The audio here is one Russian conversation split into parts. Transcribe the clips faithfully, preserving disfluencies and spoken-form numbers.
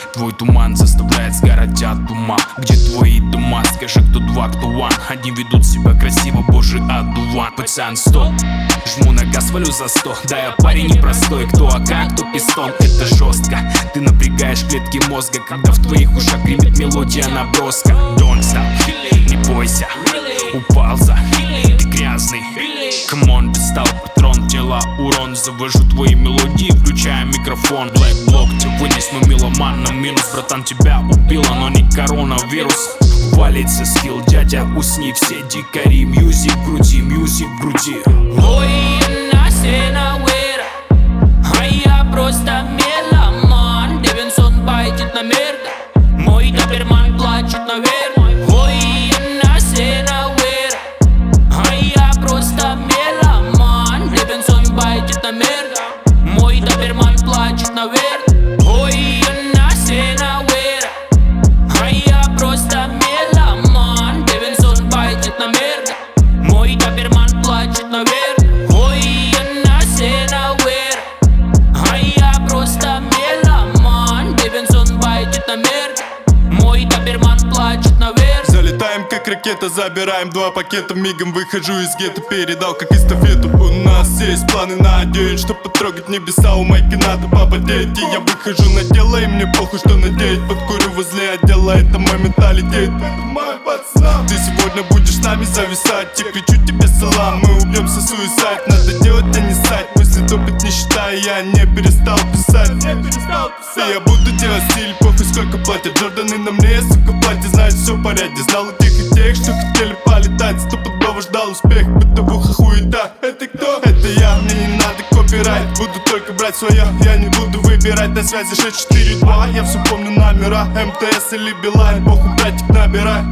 Твой туман заставляет сгорать от ума. Где твои дома? Скажи, кто два, кто one. Одни ведут себя красиво, боже, одуван. Пацан, стоп, жму на газ, валю за сто. Да, я парень непростой, кто АК, кто пистон. Это жестко, ты напрягаешь клетки мозга, когда в твоих ушах гремит мелодия наброска. Don't stop, не бойся, упал за, ты грязный. Come on, достал патрон, тела урон. Завожу твои мелодии, включая микрофон. Black Block, тебя вынес, но меломан на минус. Братан, тебя убило, но не коронавирус. Валится скилл, дядя, усни, все дикари. Мьюзик в груди, мьюзик в груди. Ой, на уэра, а я просто меломан. Девинсон байтит на мерда, мой доберман плачет наверх. Ой, на уэра, а я просто меломан. Девинсон байтит на мерда, мой доберман плачет наверх. Ой, на уэра, а я просто меломан. Девинсон байтит на мерда, мой доберман плачет наверх. Мой доберман плачет наверх. Залетаем как ракета, забираем два пакета. Мигом выхожу из гетто, передал как эстафету. У нас есть планы на день, чтоб потрогать небеса. У майки надо попотеть, и я выхожу на дело. И мне похуй, что надеть. Подкурю возле отдела, это мой менталитет. Мой пацан, ты сегодня будешь с нами зависать. Я кричу тебе салам, мы убьемся суицид. Надо делать, а не ссать. Мысли топят, не считая, я не перестал писать. И я буду делать стиль, похуй сколько платят. Джорданы на мне, сука, платье, знает все в порядке. Знал у тех и тех, что хотели полетать. Стопудово ждал успех, бытовуха хуета. Это кто? Это я, мне не надо копирайт. Буду только брать свое, я не буду выбирать. На связи шесть четыре два, я все помню номера. МТС или Билайн, похуй, братик, набирай.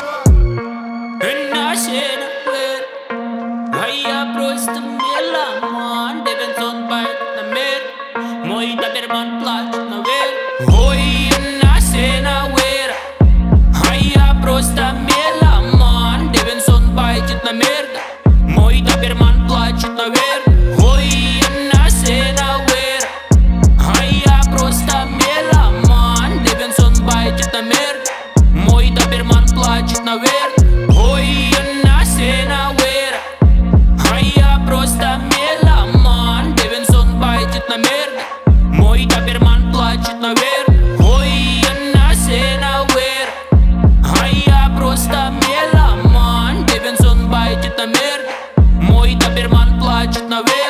А я просто меломан. Девинсон байтит на мерда, мой доберман плачет наверх. Ой, на уэра, а я просто меломан. Девинсон байтит на мерда, мой доберман плачет наверх. Ой, на уэра, а я просто меломан. Девинсон байтит на мерда, мой доберман плачет наверх. Ой, на уэра, а я просто меломан. Девинсон байтит на мерда, мой доберман плачет наверх. Ой, на уэра, а я просто меломан. Девинсон байтит на мерда, мой доберман плачет наверх.